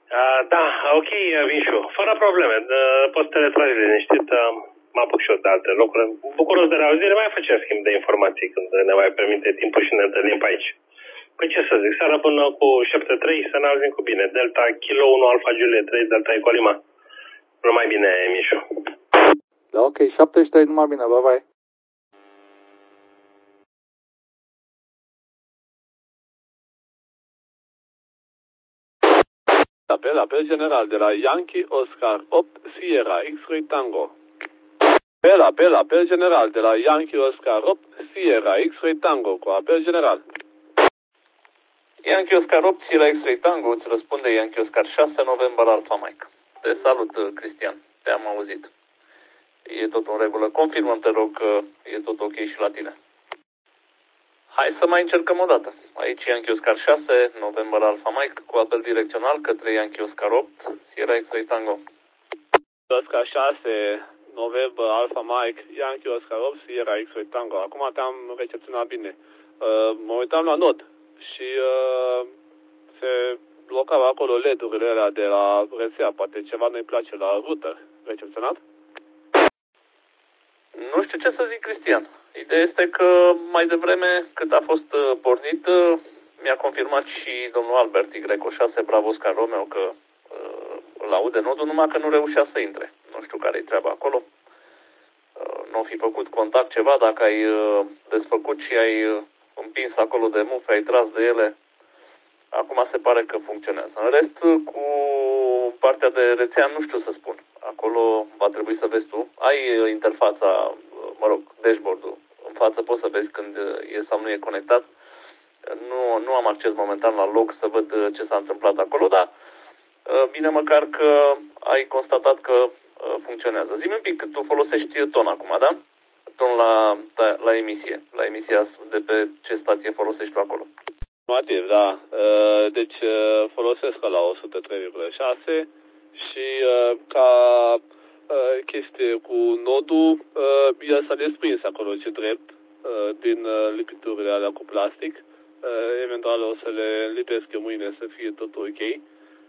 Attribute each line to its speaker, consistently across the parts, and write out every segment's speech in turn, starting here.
Speaker 1: Da, ok, Mișu, fără probleme. Poți să te retragi liniștit. Mă apuc și eu de alte locuri. Bucuros de reauzire, mai facem schimb de informații când ne mai permite timpul și ne întâlnim pe aici. Păi ce să zic, seara până cu 7-3 să ne auzim cu bine. Delta Kilo 1 Alfa Juliet 3 Delta Ecolima. Numai bine, Mișu.
Speaker 2: Da, ok, 73, numai bine, bye bye.
Speaker 3: Apel general de la Yankee Oscar 8 Sierra X-Ray Tango. Apel general de la Yankee Oscar 8 Sierra X-Ray Tango cu apel general.
Speaker 4: Yankee Oscar 8 Sierra X-Ray Tango, îți răspunde Yankee Oscar 6 November Alpha Mike. Te salut, Cristian, te-am auzit. E tot în regulă. Confirmă-mi, te rog, că e tot ok și la tine. Hai să mai încercăm o dată. Aici Yankee Oscar 6, November Alpha Mike, cu apel direcțional către Yankee Oscar 8, Sierra X-Ray Tango.
Speaker 3: Oscar 6, November Alpha Mike, Yankee Oscar 8, Sierra X-Ray Tango. Acum te-am recepționat bine. Mă uitam la not și se blocau acolo LED-urile alea de la rețea. Poate ceva nu-i place la router. Recepționat?
Speaker 4: Nu știu ce să zic, Cristian. Ideea este că mai devreme, cât a fost pornit, mi-a confirmat și domnul Albert Y6 Bravo Oscar Romeo că îl aude nodul, numai că nu reușea să intre. Nu știu care-i treaba acolo. Nu o fi făcut contact ceva, dacă ai desfăcut și ai împins acolo de mufe, ai tras de ele, acum se pare că funcționează. În rest, cu partea de rețea, nu știu să spun. Acolo va trebui să vezi tu. Ai interfața, dashboard-ul în față, poți să vezi când e sau nu e conectat. Nu am acces momentan la log să văd ce s-a întâmplat acolo, dar bine măcar că ai constatat că funcționează. Zi-mi un pic, că tu folosești ton acum, da? Ton la emisie. La emisia de pe ce stație folosești tu acolo?
Speaker 3: Motiv, da. Deci folosesc la 103,6 și ca chestie cu nodul, el s-a desprins acolo ce drept din lipiturile alea cu plastic. Eventual o să le lipesc eu mâine să fie tot ok.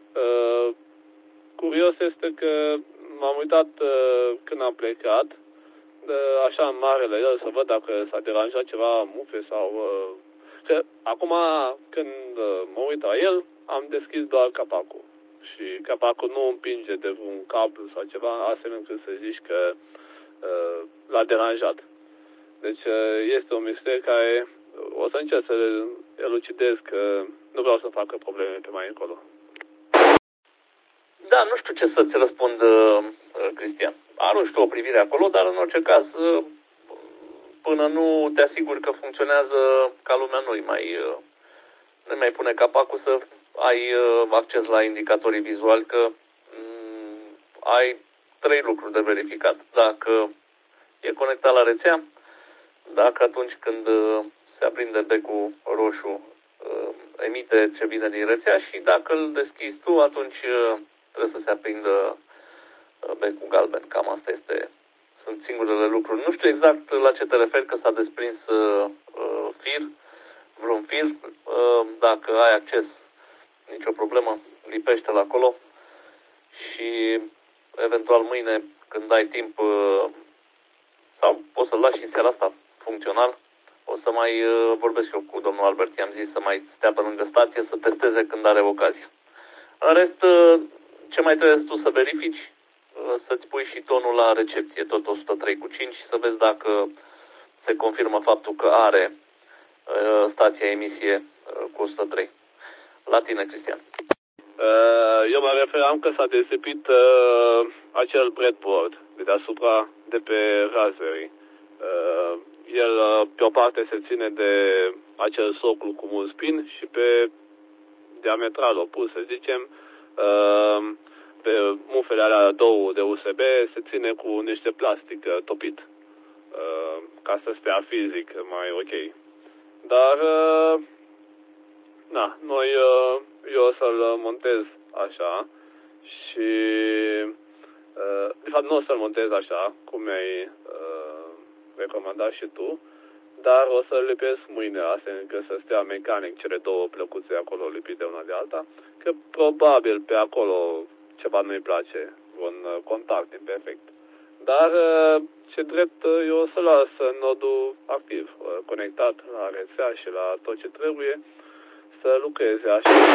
Speaker 3: Curios este că m-am uitat când am plecat, așa în marele el, să văd dacă s-a deranjat ceva mufe sau... Că acum când mă uit la el, am deschis doar capacul. Și capacul nu împinge de un cablu sau ceva, astfel încât să zici că l-a deranjat. Deci este un mister care o să încerc să elucidez, că nu vreau să facă probleme pe mai încolo.
Speaker 4: Da, nu știu ce să-ți răspund, Cristian. Arunci tu o privire acolo, dar în orice caz, până nu te asiguri că funcționează ca lumea, nu mai pune capacul să ai acces la indicatorii vizuali, că ai 3 lucruri de verificat. Dacă e conectat la rețea, dacă atunci când se aprinde becul roșu emite ce vine din rețea și dacă îl deschizi tu, atunci trebuie să se aprindă becul galben. Cam asta sunt singurele lucruri. Nu știu exact la ce te referi, că s-a desprins vreun fir. Dacă ai acces, nicio problemă, lipește-l acolo și eventual mâine, când ai timp, sau poți să-l lași și seara asta funcțional, o să mai vorbesc eu cu domnul Albert. I-am zis să mai stea pe lângă stație, să testeze când are ocazie. În rest, ce mai trebuie tu să verifici? Să-ți pui și tonul la recepție, tot 103,5, și să vezi dacă se confirmă faptul că are stația emisie cu 103. La tine, Cristian.
Speaker 3: Eu mă referam că s-a desipit acel breadboard de deasupra, de pe Raspberry. El pe o parte se ține de acel soclu cu mult spin și pe diametral opus, să zicem, pe mufele alea două de USB se ține cu niște plastic topit, ca să stea fizic mai ok. Dar, eu o să-l montez așa și, de fapt nu o să-l montez așa, cum mi-ai recomandat și tu, dar o să lipesc mâine, astfel încât să stea mecanic cele două plăcuțe acolo lipite una de alta, că probabil pe acolo ceva nu-i place, un contact imperfect. Dar ce drept eu o să las nodul activ, conectat la rețea și la tot ce trebuie să lucreze așa.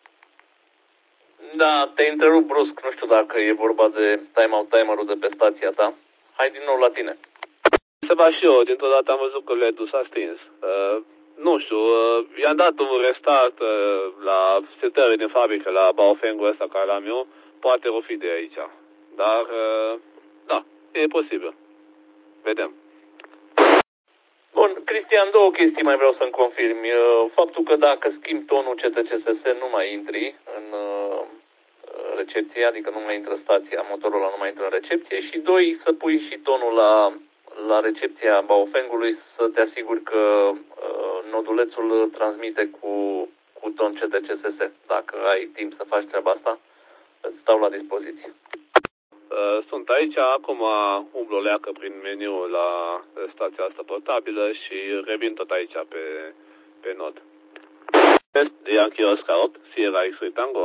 Speaker 4: Da, te întrerup brusc, nu știu dacă e vorba de timerul de pe stația ta. Hai din nou la tine.
Speaker 3: Să va și eu, dintr-o dată am văzut că LED-ul s-a stins. Nu știu, i-am dat un restart la setările din fabrică, la Baofeng-ul ăsta care l-am eu, poate o fi de aici. Dar, da, e posibil. Vedem.
Speaker 4: Bun, Cristian, două chestii mai vreau să-mi confirmi. Faptul că dacă schimbi tonul CTCSS nu mai intri în recepție, adică nu mai intră stația, motorul ăla nu mai intră în recepție și doi, să pui și tonul la recepția Baofengului să te asiguri că nodulețul transmite cu ton CTCSS. Dacă ai timp să faci treaba asta, îți stau la dispoziție.
Speaker 3: Sunt aici, acum umblu o leacă prin meniu la stația asta portabilă și revin tot aici pe nod. Yankee Oscar 8, Sierra X-Ray Tango.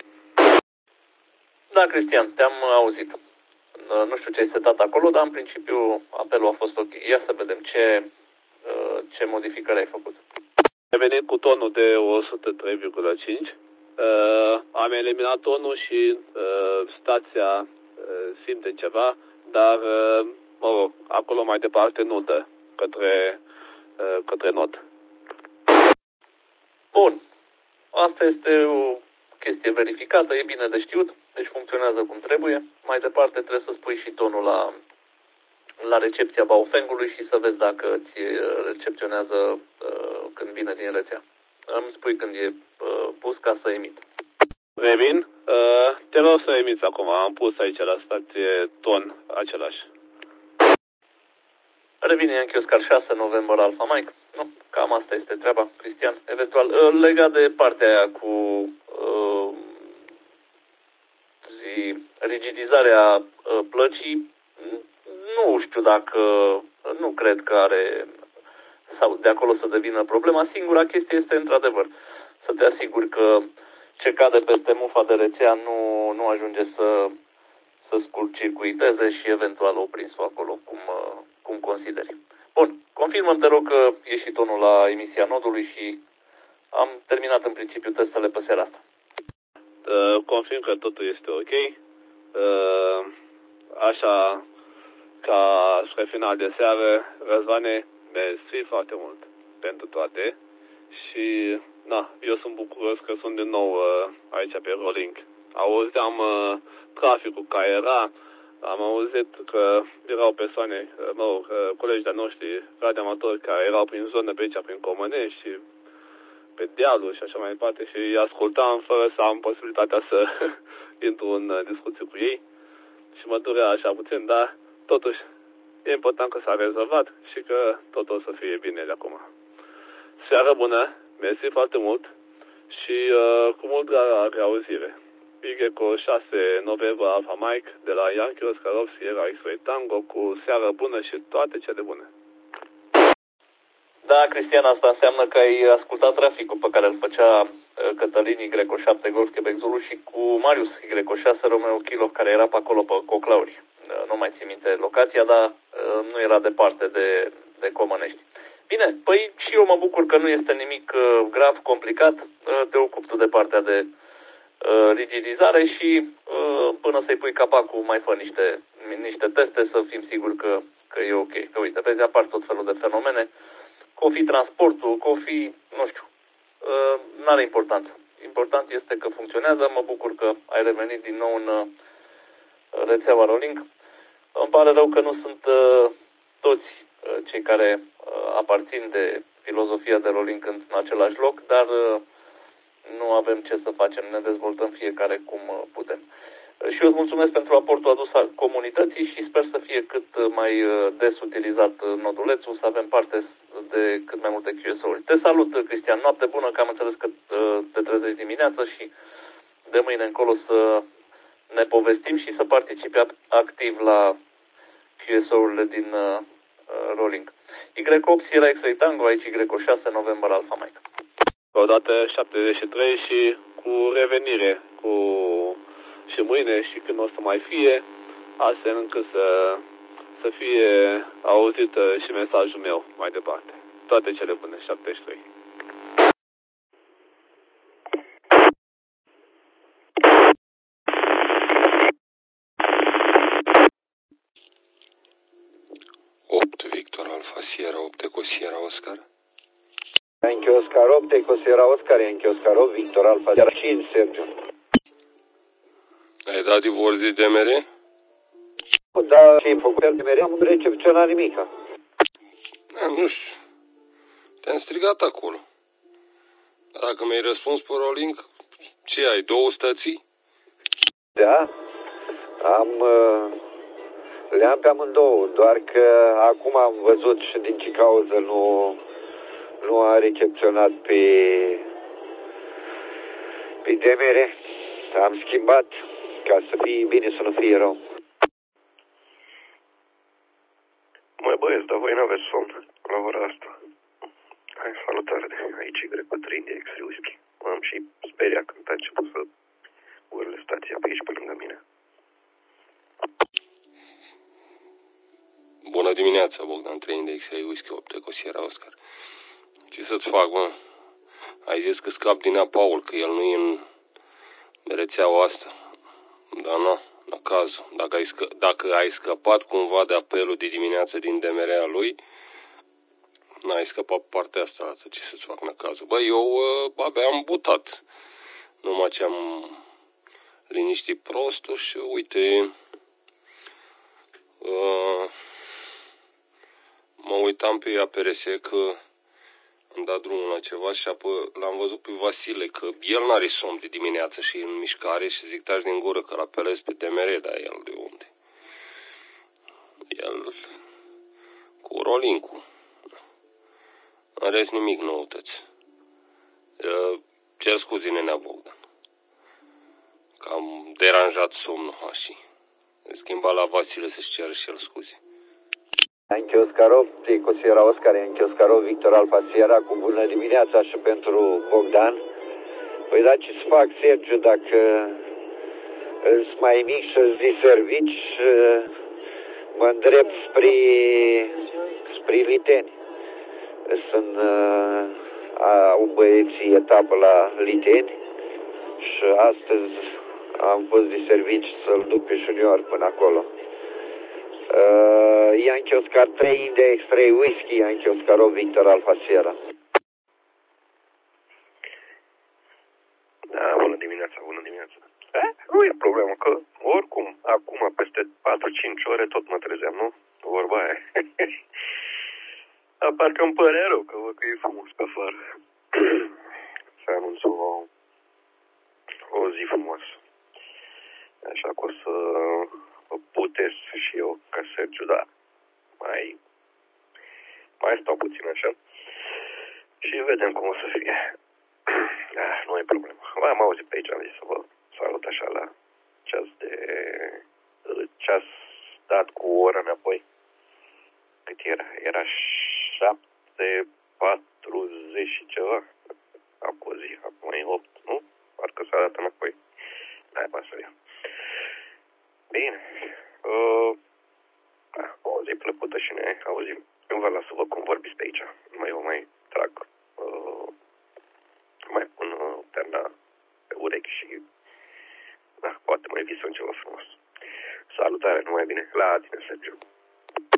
Speaker 4: Da, Cristian, te-am auzit. Nu știu ce ai setat acolo, dar în principiu apelul a fost ok. Ia să vedem ce modificări ai făcut.
Speaker 3: Am venit cu tonul de 103,5. Am eliminat tonul și stația simte ceva, dar mă rog, acolo mai departe nu dă către nod.
Speaker 4: Bun. Asta este o chestie verificată, e bine de știut, deci funcționează cum trebuie. Mai departe trebuie să spui și tonul la recepția Baofengului și să vezi dacă ți recepționează când vine din rețea. Îmi spui când e pus ca să emit.
Speaker 3: Revin, te rog să emiți acum, am pus aici la stație ton același.
Speaker 4: Revine Yankee Oscar 6, November Alpha Mike. Nu, cam asta este treaba, Cristian. Eventual, legat de partea aia cu rigidizarea plăcii, nu știu dacă, nu cred că are, sau de acolo să devină problema. Singura chestie este, într-adevăr, să te asiguri că ce cade peste mufa de rețea nu ajunge să scurt-circuiteze și eventual oprinsul acolo, cum consideri. Bun, confirmă-mi, te rog, că e și tonul la emisia nodului și am terminat în principiu testele pe seara asta.
Speaker 3: Confirm că totul este ok. Așa, ca spre final de seară, Răzvane, mersi foarte mult pentru toate și, na, eu sunt bucuros că sunt din nou aici pe Rolling. Auzeam traficul care era, am auzit că erau persoane, colegi de-a noștri, radioamatori, care erau prin zonă pe aici, prin Comănești și pe dealuri și așa mai departe și îi ascultam fără să am posibilitatea să intru în discuții cu ei și mă durea așa puțin, dar totuși e important că s-a rezolvat și că totul o să fie bine de acum. Seară bună, mersi foarte mult și cu mult reauzire. Igeco 6 November Alpha Mike de la Yankee Oscar 8 Sierra X-Ray Tango cu seară bună și toate cele bune.
Speaker 4: Da, Cristian, asta înseamnă că ai ascultat traficul pe care îl făcea Cătălin Y7 Golf Quebec Zulu și cu Marius Y6 Romeo Kilo, care era pe acolo pe Coclauri. Nu mai țin minte locația, dar nu era departe de Comănești. Bine, păi și eu mă bucur că nu este nimic grav, complicat. Te ocupi tu de partea de rigidizare și până să-i pui capacul mai fă niște teste să fim siguri că e ok. Că uite, vezi, apar tot felul de fenomene. Transportul, nu știu, n-are importanță. Important este că funcționează, mă bucur că ai revenit din nou în rețeaua Rolling. Îmi pare rău că nu sunt toți cei care aparțin de filozofia de Rolling în același loc, dar nu avem ce să facem, ne dezvoltăm fiecare cum putem. Și eu îți mulțumesc pentru aportul adus al comunității și sper să fie cât mai des utilizat nodulețul, să avem parte de cât mai multe QSO-uri. Te salut, Cristian, noapte bună, că am înțeles că te trezești dimineață și de mâine încolo să ne povestim și să participi activ la QSO-urile din Rolling. Y8 Sierra X-Ray Tango, aici Y6 November Alpha Mike.
Speaker 3: Odată 73 și cu revenire, și mâine și când o să mai fie, astfel încât să fie auzit și mesajul meu mai departe. Toate cele bune, 73.
Speaker 5: Victor Alpha Sierra 8 Eco Sierra Oscar.
Speaker 6: Yankee Oscar 8 Eco Sierra Oscar, Yankee Oscar 8 Victor Alpha Sierra 5 Sergiu.
Speaker 5: Ai dat divorț de DMR?
Speaker 6: Da, și făcut de DMR, am recepționat nimica.
Speaker 5: Da, nu știu. Te-am strigat acolo. Dacă mi-ai răspuns pe Rolling, ce ai, 2 stații?
Speaker 6: Da, le-am pe amândouă, doar că acum am văzut și din ce cauză nu a recepționat pe DMR. Am schimbat ca să fie bine, să nu fie rău.
Speaker 7: Măi băieți, dar voi n-aveți somn la ora asta. Hai, salutare, aici Y3 de X-Ray Whisky. M-am și speriat când a început să urle stația pe aici, pe lângă mine.
Speaker 5: Bună dimineața, Bogdan, 3 de X-Ray Whisky 8 Eco Sierra Oscar. Ce să-ți fac, mă? Ai zis că scap din Paul, că el nu e în rețeaua asta. Dar nu, la cazul. Dacă ai scăpat cumva de apelul de dimineață din DMR-a lui, n-ai scăpat partea asta, ce să-ți fac la cazul. Bă, eu abia am butat. Numai ce am liniștit prostul și uite, mă uitam pe APRS că am dat drumul la ceva și apoi l-am văzut pe Vasile că el n-are somn de dimineață și e în mișcare și zic taci din gură că l-apelez pe DMR, dar el de unde? El cu Rolinku. În rest nimic noutăți. Cer scuze, nenea Bogdan. Că am deranjat somnul și schimba la Vasile să-și ceară și el scuze.
Speaker 6: Yankee Oscar 8 Eco Sierra Oscar, Yankee Oscar 8 Victor Alpha Sierra, cu bună dimineața și pentru Bogdan. Păi da, ce să fac, Sergiu, dacă îți mai mic și îți zi servici, mă îndrept spre Liteni. Sunt au băieții etapă la Liteni și astăzi am fost de servici să-l duc pe Junior până acolo. Yankee Oscar 3 India X-Ray Whisky, Yankee Oscar 8 Victor Alpha Sierra.
Speaker 7: Da, bună dimineața, bună dimineața. Nu e problemă, că oricum, acum, peste 4-5 ore, tot mă trezeam, nu? Vorba aia. Dar parcă îmi părea rău, că văd că e frumos pe afară. Să anunț o zi frumoasă. Așa că o să puteți și eu, ca Sergiu, da, mai stau puțin așa și vedem cum o să fie. Da, nu e problemă. Am auzit pe aici, am zis să vă salut așa la ceas dat cu o oră înapoi. Cât era? Era 7:40 și ceva. Acum o zi, acum e 8, nu? Parcă s-a dat înapoi. N-ai pasă eu. Bine. O zi plăcută și ne auzim. Eu vă las să văd cum vorbiți pe aici. Eu mai trag, mai pun terna pe urechi și poate mai visăm ceva frumos. Salutare, numai bine. La tine, Sergiu.